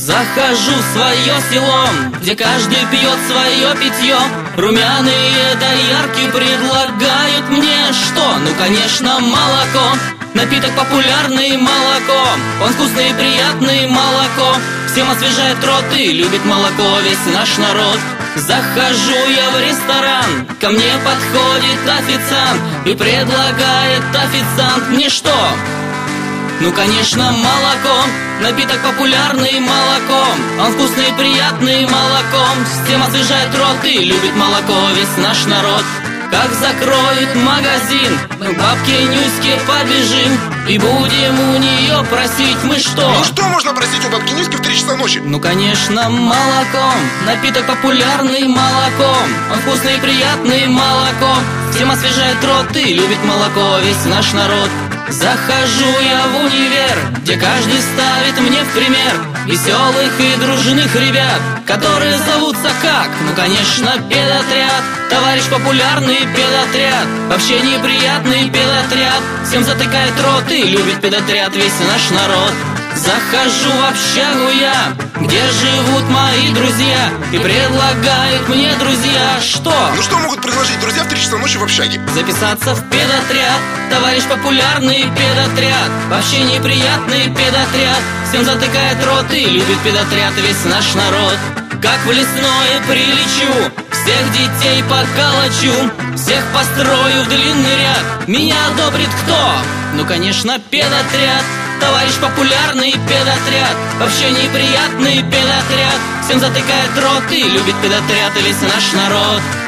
Захожу в свое село, где каждый пьет свое питье. Румяные доярки предлагают мне что? Ну, конечно, молоко. Напиток популярный, молоко. Он вкусный и приятный, молоко. Всем освежает рот и любит молоко весь наш народ. Захожу я в ресторан, ко мне подходит официант и предлагает официант мне что? Ну, конечно, молоко. Напиток популярный, молоко. Он вкусный и приятный, молоко. Всем освежает рот и любит молоко весь наш народ. Как закроет магазин, мы к бабке Нюське побежим и будем у нее просить мы что? Ну что можно просить у бабки Нюськи в 3 часа ночи? Ну, конечно, молоко. Напиток популярный, молоко. Он вкусный и приятный, молоко. Всем освежает рот и любит молоко весь наш народ. Захожу я в универ, где каждый ставит мне в пример веселых и дружных ребят, которые зовутся как? Ну, конечно, педотряд. Товарищ популярный педотряд, вообще неприятный педотряд. Всем затыкает рот и любит педотряд весь наш народ. Захожу в общагу я, где живут мои друзья, и предлагают мне друзья что? Ну что могут предложить друзья в 3 часа ночи в общаге? Записаться в педотряд. Товарищ популярный педотряд, вообще неприятный педотряд. Всем затыкает рот и любит педотряд весь наш народ. Как в лесное прилечу, всех детей поколочу, всех построю в длинный ряд. Меня одобрит кто? Ну, конечно, педотряд. Товарищ популярный педотряд, вообще неприятный педотряд. Всем затыкает рот и любит педотряд весь наш народ.